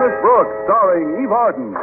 Miss Brooks, starring Eve Arden.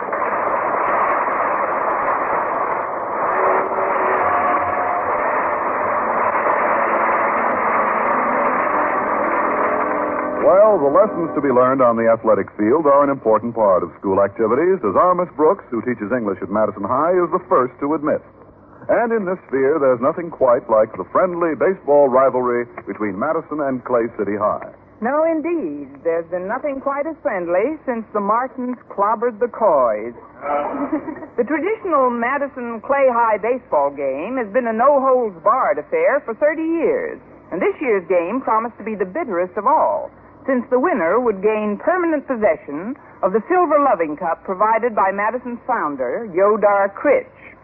Well, the lessons to be learned on the athletic field are an important part of school activities, as our Miss Brooks, who teaches English at Madison High, is the first to admit. And in this sphere, there's nothing quite like the friendly baseball rivalry between Madison and Clay City High. No, indeed. There's been nothing quite as friendly since the Martins clobbered the Coys. The traditional Madison Clay High baseball game has been a no-holds-barred affair for 30 years. And this year's game promised to be the bitterest of all, since the winner would gain permanent possession of the Silver Loving Cup provided by Madison's founder, Yodar Critch.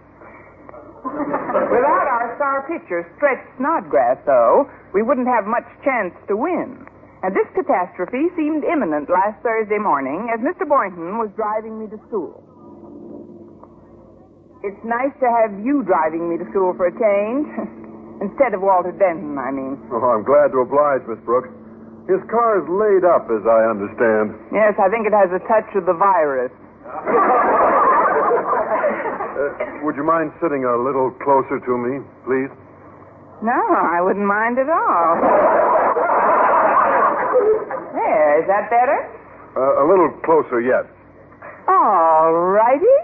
Without our star pitcher, Stretch Snodgrass, though, we wouldn't have much chance to win. And this catastrophe seemed imminent last Thursday morning as Mr. Boynton was driving me to school. It's nice to have you driving me to school for a change. Instead of Walter Denton, I mean. Oh, I'm glad to oblige, Miss Brooks. His car is laid up, as I understand. Yes, I think it has a touch of the virus. Would you mind sitting a little closer to me, please? No, I wouldn't mind at all. There, is that better? A little closer yet. All righty.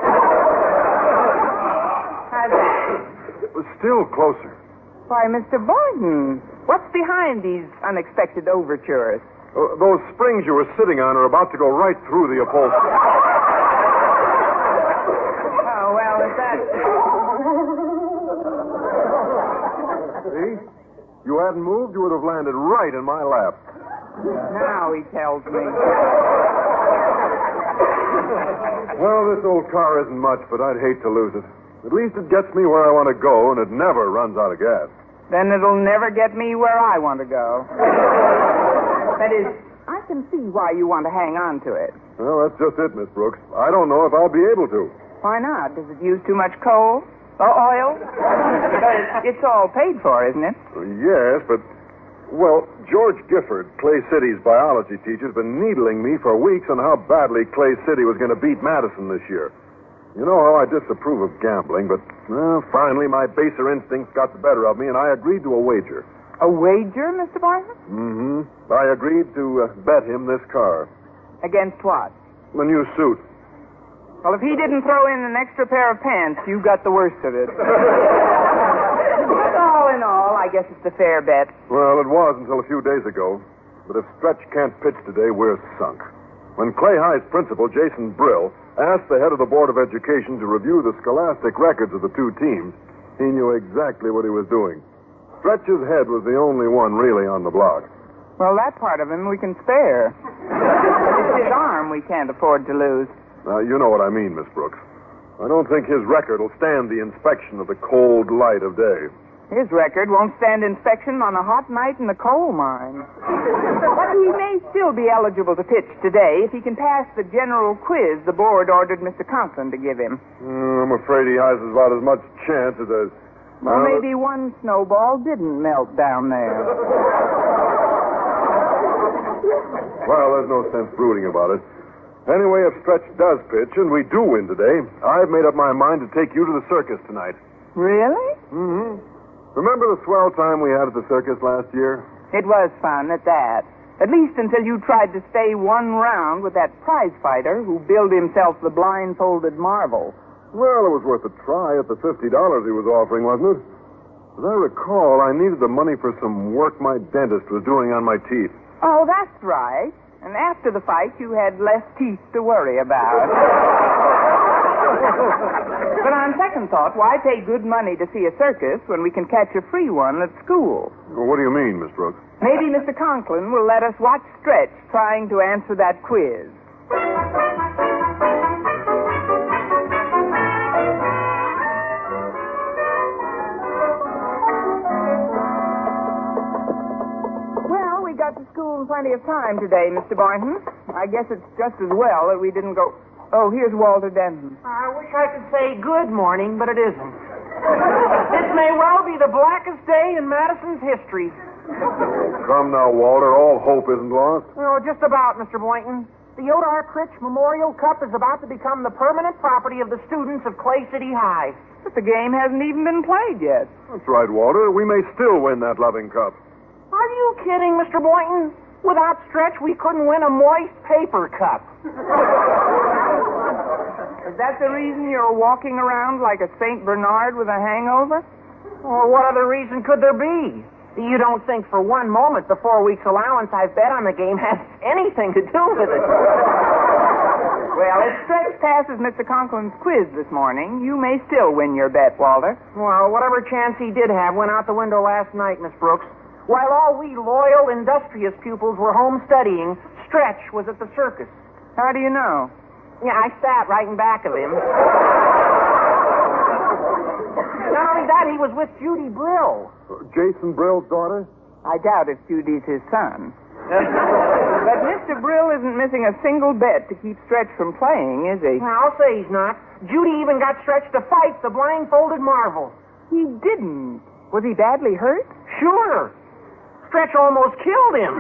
How's that? Still closer. Why, Mr. Boynton, what's behind these unexpected overtures? Those springs you were sitting on are about to go right through the upholstery. Oh, well, is that... See? You hadn't moved, you would have landed right in my lap. Now he tells me. Well, this old car isn't much, but I'd hate to lose it. At least it gets me where I want to go, and it never runs out of gas. Then it'll never get me where I want to go. That is, I can see why you want to hang on to it. Well, that's just it, Miss Brooks. I don't know if I'll be able to. Why not? Does it use too much coal? Or oil? It's all paid for, isn't it? Yes, but... Well, George Gifford, Clay City's biology teacher, has been needling me for weeks on how badly Clay City was going to beat Madison this year. You know how I disapprove of gambling, but finally my baser instincts got the better of me, and I agreed to a wager. A wager, Mr. Boynton? Mm-hmm. I agreed to bet him this car. Against what? The new suit. Well, if he didn't throw in an extra pair of pants, you got the worst of it. All in all, I guess it's a fair bet. Well, it was until a few days ago. But if Stretch can't pitch today, we're sunk. When Clay High's principal, Jason Brill, asked the head of the Board of Education to review the scholastic records of the two teams, he knew exactly what he was doing. Stretch's head was the only one really on the block. Well, that part of him we can spare. It's his arm we can't afford to lose. Now, you know what I mean, Miss Brooks. I don't think his record will stand the inspection of the cold light of day. His record won't stand inspection on a hot night in the coal mine. But he may still be eligible to pitch today if he can pass the general quiz the board ordered Mr. Conklin to give him. I'm afraid he has about as much chance as a... Well, maybe one snowball didn't melt down there. Well, there's no sense brooding about it. Anyway, if Stretch does pitch, and we do win today, I've made up my mind to take you to the circus tonight. Really? Mm-hmm. Remember the swell time we had at the circus last year? It was fun at that. At least until you tried to stay one round with that prize fighter who billed himself the blindfolded marvel. Well, it was worth a try at the $50 he was offering, wasn't it? As I recall, I needed the money for some work my dentist was doing on my teeth. Oh, that's right. And after the fight, you had less teeth to worry about. But on second thought, why pay good money to see a circus when we can catch a free one at school? Well, what do you mean, Miss Brooks? Maybe Mr. Conklin will let us watch Stretch trying to answer that quiz. Well, we got to school in plenty of time today, Mr. Boynton. I guess it's just as well that we didn't go... Oh, here's Walter Denton. I wish I could say good morning, but it isn't. This may well be the blackest day in Madison's history. Come now, Walter. All hope isn't lost. Oh, just about, Mr. Boynton. The Yoda R. Critch Memorial Cup is about to become the permanent property of the students of Clay City High. But the game hasn't even been played yet. That's right, Walter. We may still win that loving cup. Are you kidding, Mr. Boynton? Without Stretch, we couldn't win a moist paper cup. Is that the reason you're walking around like a St. Bernard with a hangover? Well, what other reason could there be? You don't think for one moment the 4 weeks allowance I've bet on the game has anything to do with it. Well, if Stretch passes Mr. Conklin's quiz this morning, you may still win your bet, Walter. Well, whatever chance he did have went out the window last night, Miss Brooks. While all we loyal, industrious pupils were home studying, Stretch was at the circus. How do you know? Yeah, I sat right in back of him. Not only that, he was with Judy Brill. Jason Brill's daughter? I doubt if Judy's his son. But Mr. Brill isn't missing a single bet to keep Stretch from playing, is he? Well, I'll say he's not. Judy even got Stretch to fight the blindfolded marvel. He didn't. Was he badly hurt? Sure. Stretch almost killed him.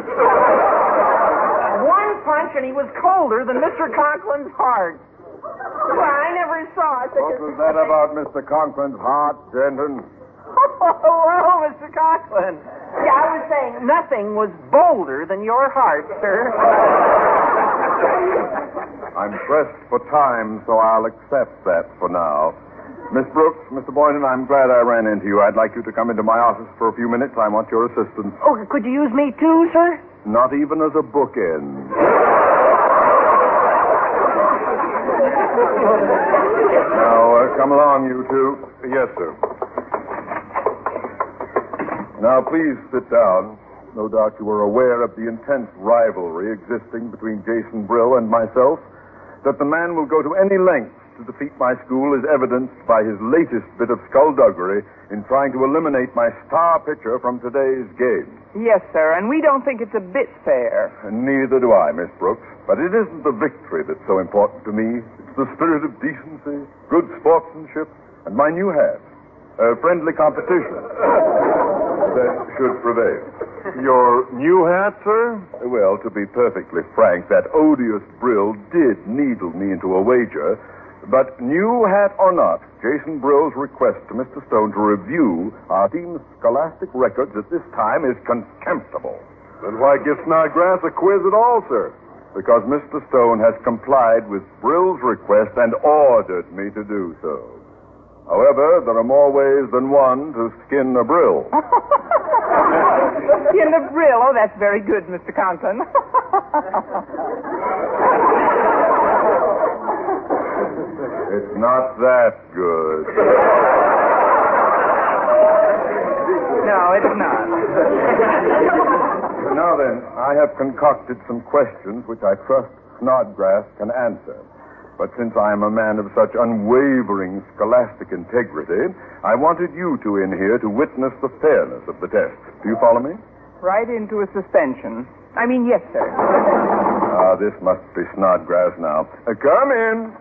One punch and he was colder than Mr. Conklin's heart. Well, I never saw such What was that about Mr. Conklin's heart, Denton? Oh, Mr. Conklin. Yeah, I was saying nothing was bolder than your heart, sir. I'm pressed for time, so I'll accept that for now. Miss Brooks, Mr. Boynton, I'm glad I ran into you. I'd like you to come into my office for a few minutes. I want your assistance. Oh, could you use me too, sir? Not even as a bookend. Now, come along, you two. Yes, sir. Now, please sit down. No doubt you are aware of the intense rivalry existing between Jason Brill and myself. That the man will go to any lengths to defeat my school is evidenced by his latest bit of skullduggery in trying to eliminate my star pitcher from today's game. Yes, sir, and we don't think it's a bit fair. And neither do I, Miss Brooks. But it isn't the victory that's so important to me. It's the spirit of decency, good sportsmanship, and my new hat. Friendly competition that should prevail. Your new hat, sir? Well, to be perfectly frank, that odious Brill did needle me into a wager. But new hat or not, Jason Brill's request to Mr. Stone to review our team's scholastic records at this time is contemptible. Then why give Snodgrass a quiz at all, sir? Because Mr. Stone has complied with Brill's request and ordered me to do so. However, there are more ways than one to skin a Brill. Skin a Brill? Oh, that's very good, Mr. Conklin. It's not that good. No, it's not. Now then, I have concocted some questions which I trust Snodgrass can answer. But since I am a man of such unwavering scholastic integrity, I wanted you two in here to witness the fairness of the test. Do you follow me? Right into a suspension. I mean, yes, sir. Ah, this must be Snodgrass now. Come in.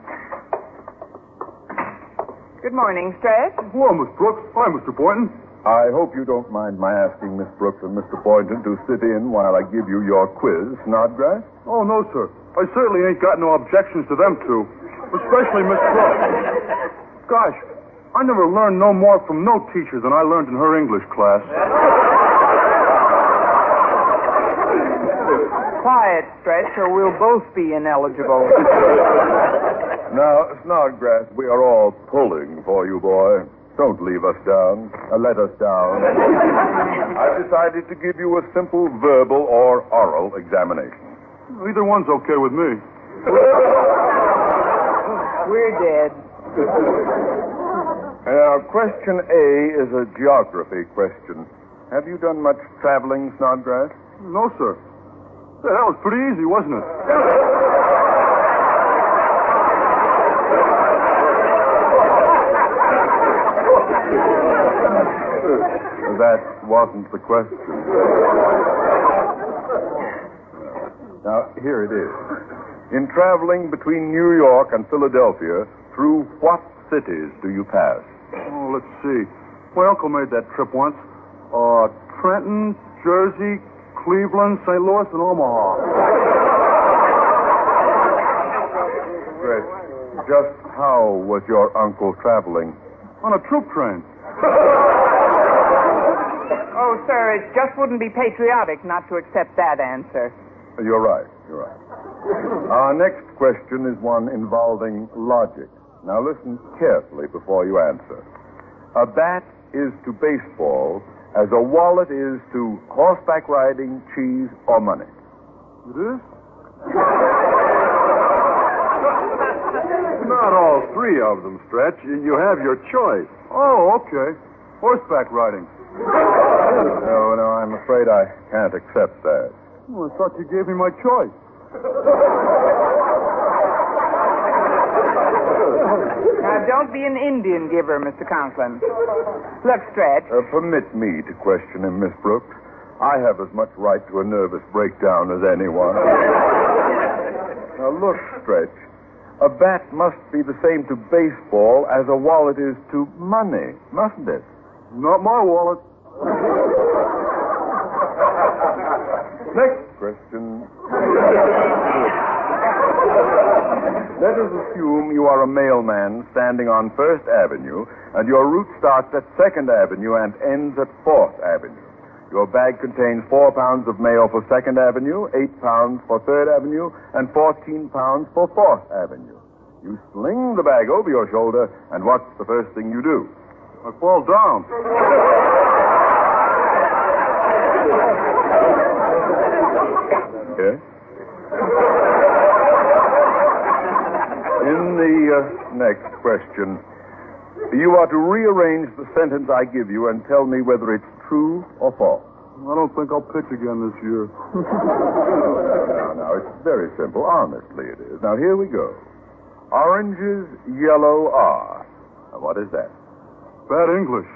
Good morning, Stretch. Hello, Miss Brooks. Hi, Mr. Boynton. I hope you don't mind my asking Miss Brooks and Mr. Boynton to sit in while I give you your quiz, Snodgrass. Oh, no, sir. I certainly ain't got no objections to them two, especially Miss Brooks. Gosh, I never learned no more from no teacher than I learned in her English class. Quiet, Stretch, or we'll both be ineligible. Now, Snodgrass, we are all pulling for you, boy. Don't leave us down. Let us down. I've decided to give you a simple verbal or oral examination. Either one's okay with me. We're dead. Now, question A is a geography question. Have you done much traveling, Snodgrass? No, sir. Hey, that was pretty easy, wasn't it? That wasn't the question. Now, here it is. In traveling between New York and Philadelphia, through what cities do you pass? Oh, let's see. My uncle made that trip once. Trenton, Jersey, Cleveland, St. Louis, and Omaha. Just how was your uncle traveling? On a troop train. Oh, sir, it just wouldn't be patriotic not to accept that answer. You're right. Our next question is one involving logic. Now listen carefully before you answer. A bat is to baseball as a wallet is to horseback riding, cheese, or money. It is? Not all three of them, Stretch. You have your choice. Oh, okay. Horseback riding. No, I'm afraid I can't accept that. Well, I thought you gave me my choice. Now, don't be an Indian giver, Mr. Conklin. Look, Stretch. Permit me to question him, Miss Brooks. I have as much right to a nervous breakdown as anyone. Now, look, Stretch. A bat must be the same to baseball as a wallet is to money, mustn't it? Not my wallet. Next question. Let us assume you are a mailman standing on 1st Avenue, and your route starts at 2nd Avenue and ends at 4th Avenue. Your bag contains 4 pounds of mail for 2nd Avenue, 8 pounds for 3rd Avenue, and 14 pounds for 4th Avenue. You sling the bag over your shoulder, and what's the first thing you do? I fall down. Yes? In the next question, you are to rearrange the sentence I give you and tell me whether it's true or false. I don't think I'll pitch again this year. No, it's very simple. Honestly, it is. Now, here we go. Oranges, yellow are. Now, what is that? Bad English.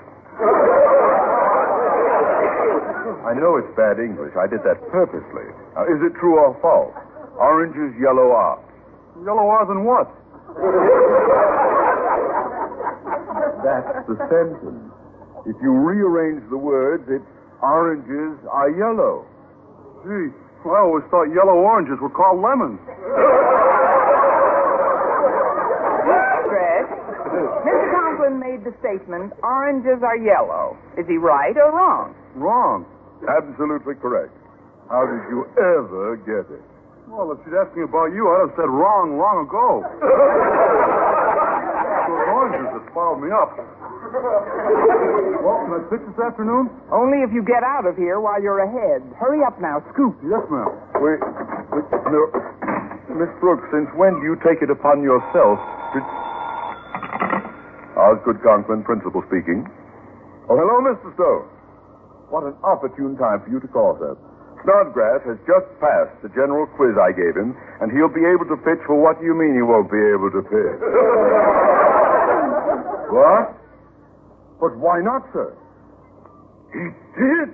I know it's bad English. I did that purposely. Now, is it true or false? Oranges, yellow are. Yellow are than what? That's the sentence. If you rearrange the words, it's oranges are yellow. Gee, well, I always thought yellow oranges were called lemons. Stretch. Mr. Conklin made the statement, oranges are yellow. Is he right or wrong? Wrong. Absolutely correct. How did you ever get it? Well, if she'd asked me about you, I'd have said wrong long ago. Those oranges that fouled me up. Well, can I pitch this afternoon? Only if you get out of here while you're ahead. Hurry up now, scoop. Yes, ma'am. Wait, no. Miss Brooks, since when do you take it upon yourself to... Osgood Conklin, principal speaking. Oh, hello, Mr. Stone. What an opportune time for you to call, sir. Snodgrass has just passed the general quiz I gave him, and he'll be able to pitch for what you mean he won't be able to pitch. What? But why not, sir? He did.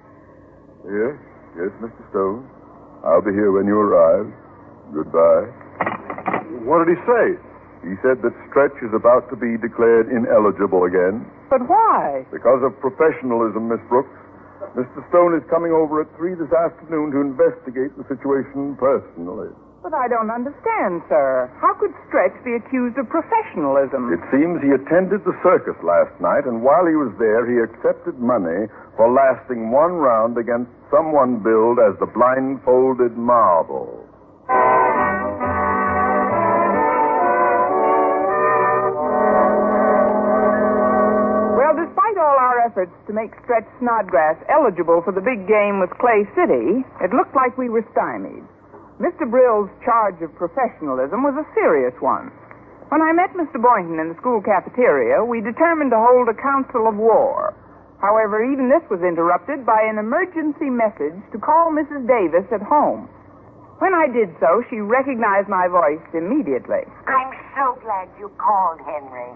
Yes, Mr. Stone. I'll be here when you arrive. Goodbye. What did he say? He said that Stretch is about to be declared ineligible again. But why? Because of professionalism, Miss Brooks. Mr. Stone is coming over at 3 this afternoon to investigate the situation personally. But I don't understand, sir. How could Stretch be accused of professionalism? It seems he attended the circus last night, and while he was there, he accepted money for lasting one round against someone billed as the blindfolded marble. Well, despite all our efforts to make Stretch Snodgrass eligible for the big game with Clay City, it looked like we were stymied. Mr. Brill's charge of professionalism was a serious one. When I met Mr. Boynton in the school cafeteria, we determined to hold a council of war. However, even this was interrupted by an emergency message to call Mrs. Davis at home. When I did so, she recognized my voice immediately. I'm so glad you called, Henry.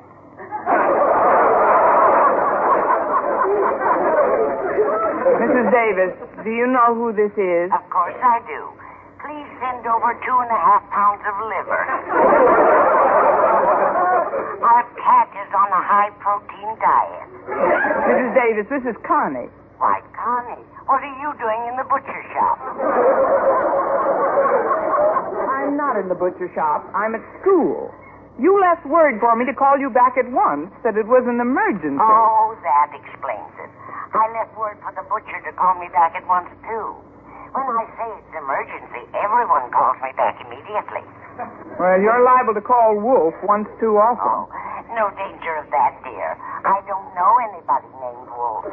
Mrs. Davis, do you know who this is? Of course I do. Please send over 2.5 pounds of liver. Our cat is on a high-protein diet. Mrs. Davis, this is Connie. Why, Connie, what are you doing in the butcher shop? I'm not in the butcher shop. I'm at school. You left word for me to call you back at once, that it was an emergency. Oh, that explains it. I left word for the butcher to call me back at once, too. When I say it's an emergency, everyone calls me back immediately. Well, you're liable to call Wolf once too often. Oh, no danger of that, dear. I don't know anybody named Wolf.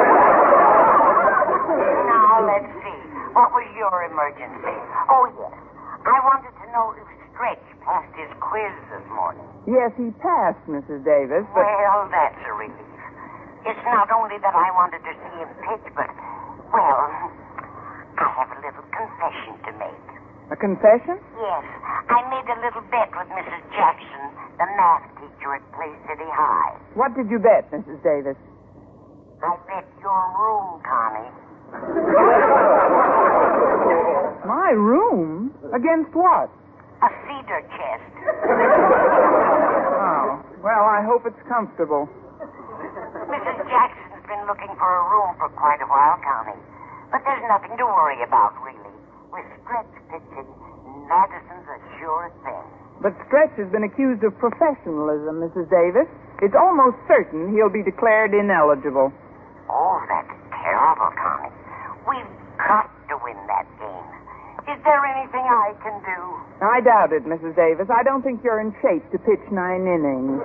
Now, let's see. What was your emergency? Oh, yes. I wanted to know if Stretch passed his quiz this morning. Yes, he passed, Mrs. Davis, but... Well, that's a relief. It's not only that I wanted to see him pitch, but, well, I have a little confession to make. A confession? Yes. I made a little bet with Mrs. Jackson, the math teacher at Play City High. What did you bet, Mrs. Davis? I bet your room, Connie. My room? Against what? A cedar chest. Oh, well, I hope it's comfortable. Mrs. Jackson's been looking for a room for quite a while, Connie. But there's nothing to worry about, really. With Stretch pitching, Madison's a sure thing. But Stretch has been accused of professionalism, Mrs. Davis. It's almost certain he'll be declared ineligible. Oh, that's terrible, Connie. We've got to win that game. Is there anything I can do? I doubt it, Mrs. Davis. I don't think you're in shape to pitch 9 innings.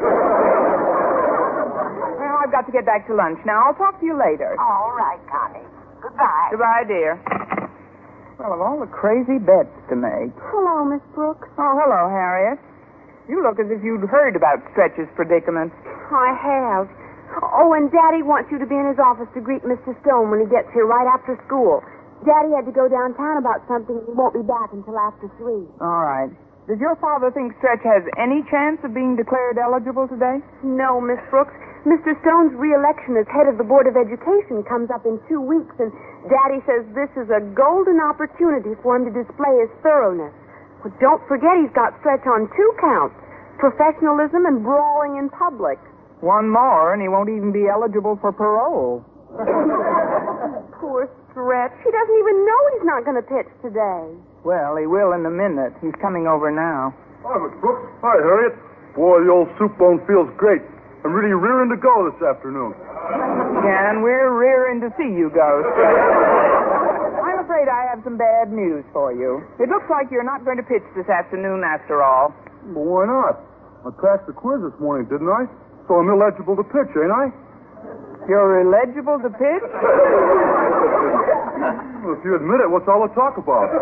Well, I've got to get back to lunch now. I'll talk to you later. All right, Connie. Goodbye. Goodbye, dear. Well, of all the crazy bets to make. Hello, Miss Brooks. Oh, hello, Harriet. You look as if you'd heard about Stretch's predicament. I have. Oh, and Daddy wants you to be in his office to greet Mr. Stone when he gets here right after school. Daddy had to go downtown about something and he won't be back until after 3. All right. Does your father think Stretch has any chance of being declared eligible today? No, Miss Brooks. Mr. Stone's re-election as head of the Board of Education comes up in 2 weeks, and Daddy says this is a golden opportunity for him to display his thoroughness. But don't forget he's got Stretch on 2 counts, professionalism and brawling in public. One more, and he won't even be eligible for parole. Poor Stretch. He doesn't even know he's not going to pitch today. Well, he will in a minute. He's coming over now. Hi, Miss Brooks. Hi, Harriet. Boy, the old soup bone feels great. I'm really rearing to go this afternoon. Yeah, and we're rearing to see you go. I'm afraid I have some bad news for you. It looks like you're not going to pitch this afternoon after all. Well, why not? I passed the quiz this morning, didn't I? So I'm eligible to pitch, ain't I? You're eligible to pitch? Well, if you admit it, what's all the talk about?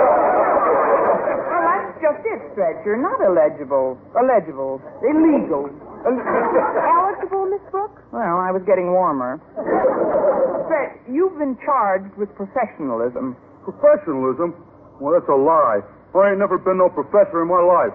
Well, that's just it, Stretch. You're not illegible. Illegible. Illegal. Eligible, Miss Brooks? Well, I was getting warmer. Stretch, you've been charged with professionalism. Professionalism? Well, that's a lie. I ain't never been no professor in my life.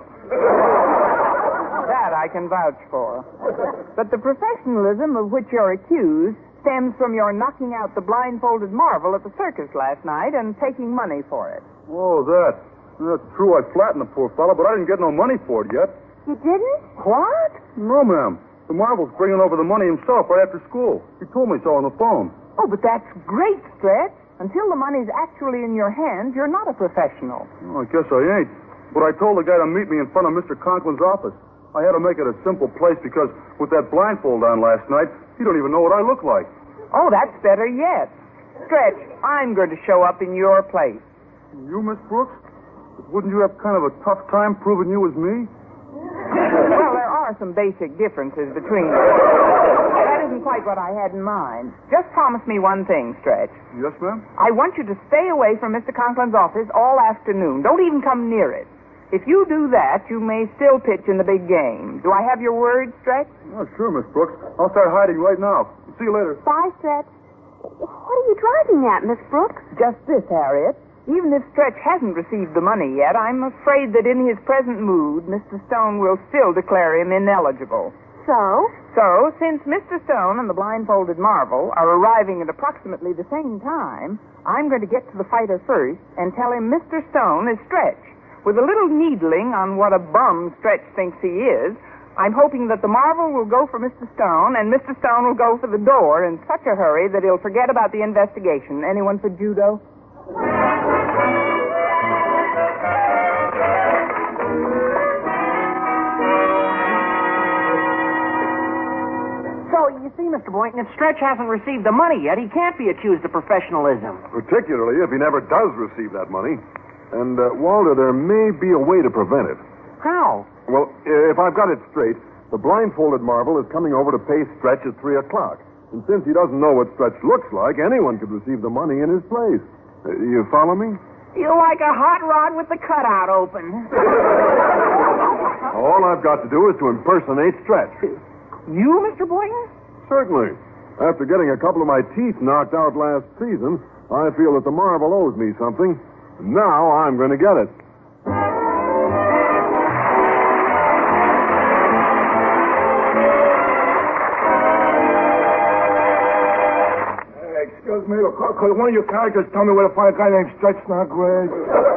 That I can vouch for. But the professionalism of which you're accused stems from your knocking out the blindfolded marvel at the circus last night and taking money for it. Oh, that. That's true. I flattened the poor fellow, but I didn't get no money for it yet. You didn't? What? No, ma'am. The Marvel's bringing over the money himself right after school. He told me so on the phone. Oh, but that's great, Stretch. Until the money's actually in your hands, you're not a professional. Oh, I guess I ain't. But I told the guy to meet me in front of Mr. Conklin's office. I had to make it a simple place because with that blindfold on last night, he don't even know what I look like. Oh, that's better yet. Stretch, I'm going to show up in your place. You, Miss Brooks? Wouldn't you have kind of a tough time proving you was me? Well, there are some basic differences between us. That isn't quite what I had in mind. Just promise me one thing, Stretch. Yes, ma'am? I want you to stay away from Mr. Conklin's office all afternoon. Don't even come near it. If you do that, you may still pitch in the big game. Do I have your word, Stretch? Oh, sure, Miss Brooks. I'll start hiding right now. See you later. Bye, Stretch. What are you driving at, Miss Brooks? Just this, Harriet. Even if Stretch hasn't received the money yet, I'm afraid that in his present mood, Mr. Stone will still declare him ineligible. So? So, since Mr. Stone and the blindfolded Marvel are arriving at approximately the same time, I'm going to get to the fighter first and tell him Mr. Stone is Stretch. With a little needling on what a bum Stretch thinks he is, I'm hoping that the Marvel will go for Mr. Stone and Mr. Stone will go for the door in such a hurry that he'll forget about the investigation. Anyone for judo? See, Mr. Boynton, if Stretch hasn't received the money yet, he can't be accused of professionalism. Particularly if he never does receive that money. And, Walter, there may be a way to prevent it. How? Well, if I've got it straight, the blindfolded Marvel is coming over to pay Stretch at 3 o'clock. And since he doesn't know what Stretch looks like, anyone could receive the money in his place. You follow me? You're like a hot rod with the cutout open. All I've got to do is to impersonate Stretch. You, Mr. Boynton? Certainly. After getting a couple of my teeth knocked out last season, I feel that the Marvel owes me something. Now I'm going to get it. Excuse me, could one of your characters tell me where to find a guy named Stretch Snodgrass?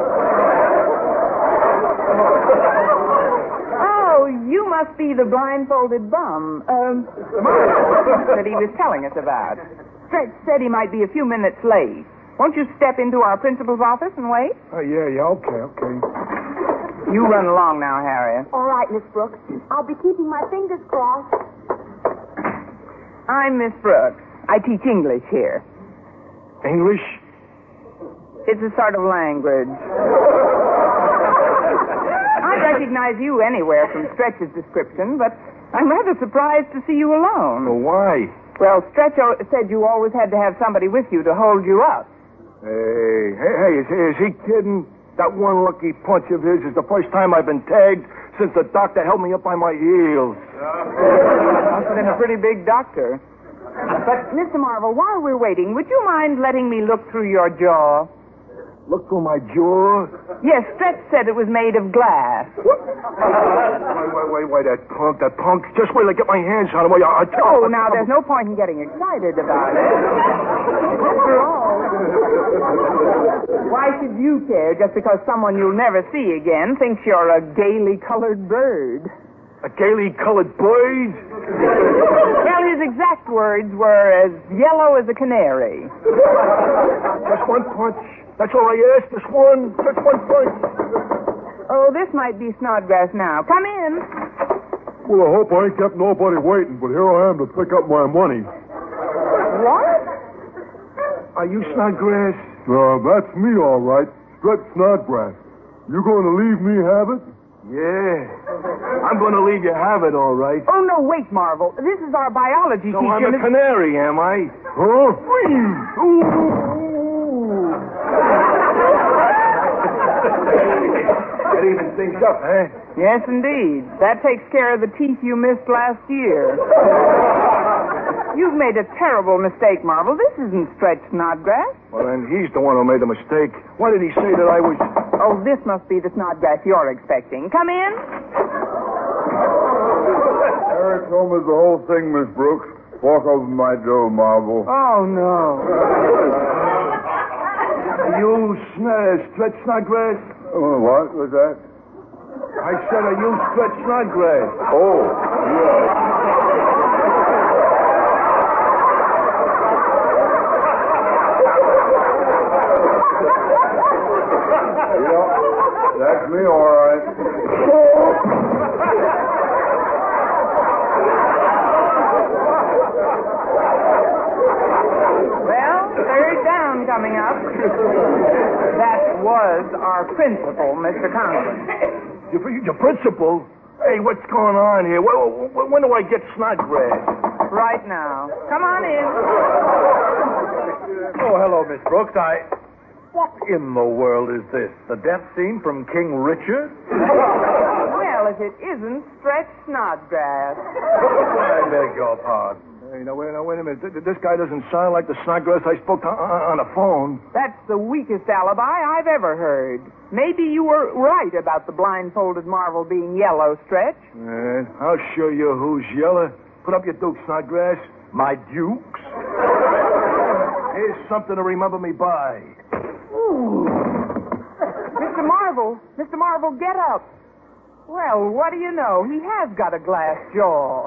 Oh, you must be the blindfolded bum. That he was telling us about. Stretch said he might be a few minutes late. Won't you step into our principal's office and wait? Yeah, okay. You run along now, Harriet. All right, Miss Brooks. I'll be keeping my fingers crossed. I'm Miss Brooks. I teach English here. English? It's a sort of language. I recognize you anywhere from Stretch's description, but I'm rather surprised to see you alone. Well, why? Well, Stretch said you always had to have somebody with you to hold you up. Hey, is he kidding? That one lucky punch of his is the first time I've been tagged since the doctor held me up by my heels. Must have been a pretty big doctor. But, Mr. Marvel, while we're waiting, would you mind letting me look through your jaw? Look through my jaw? Yes, Stretch said it was made of glass. Wait, that punk. Just wait till I get my hands on him. Oh, now, there's no point in getting excited about it. After all, why should you care just because someone you'll never see again thinks you're a gaily colored bird? A gaily colored bird? Well, his exact words were as yellow as a canary. Just one punch. That's all I asked. Just one punch. Oh, this might be Snodgrass now. Come in. Well, I hope I ain't kept nobody waiting, but here I am to pick up my money. What? Are you Snodgrass? That's me, all right. Stretch Snodgrass. You going to leave me have it? Yeah. I'm going to leave you have it, all right. Oh, no, wait, Marvel. This is our biology So teacher. I'm a canary, am I? Huh? That evens things up, eh? Yes, indeed. That takes care of the teeth you missed last year. You've made a terrible mistake, Marvel. This isn't Stretch Snodgrass. Well, then he's the one who made the mistake. Why did he say that I was... Oh, this must be the Snodgrass you're expecting. Come in. Eric told me the whole thing, Miss Brooks. Walk over my Joe Marvel. Oh, no. You Stretch Snodgrass? What was that? I said, are you Stretch Snodgrass? Oh, yeah. That's me, all right. Well, third down coming up. That was our principal, Mr. Conklin. Your principal? Hey, what's going on here? When do I get Snodgrass? Right now. Come on in. Oh, hello, Miss Brooks. What in the world is this? The death scene from King Richard? Well, if it isn't Stretch Snodgrass. I beg your pardon. Hey, now, wait a minute. This guy doesn't sound like the Snodgrass I spoke to on the phone. That's the weakest alibi I've ever heard. Maybe you were right about the blindfolded Marvel being yellow, Stretch. I'll show you who's yellow. Put up your dukes, Snodgrass. My dukes? Here's something to remember me by. Mr. Marvel, get up. Well, what do you know? He has got a glass jaw.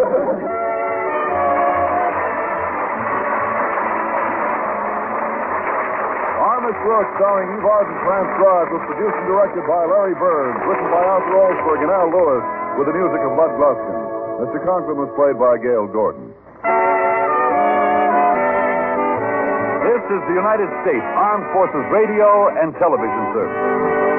Miss Brooks, starring Eve Arden, transcribed, was produced and directed by Larry Burns, written by Arthur Olsberg and Al Lewis, with the music of Bud Gluskin. Mr. Conklin was played by Gail Gordon. This is the United States Armed Forces Radio and Television Service.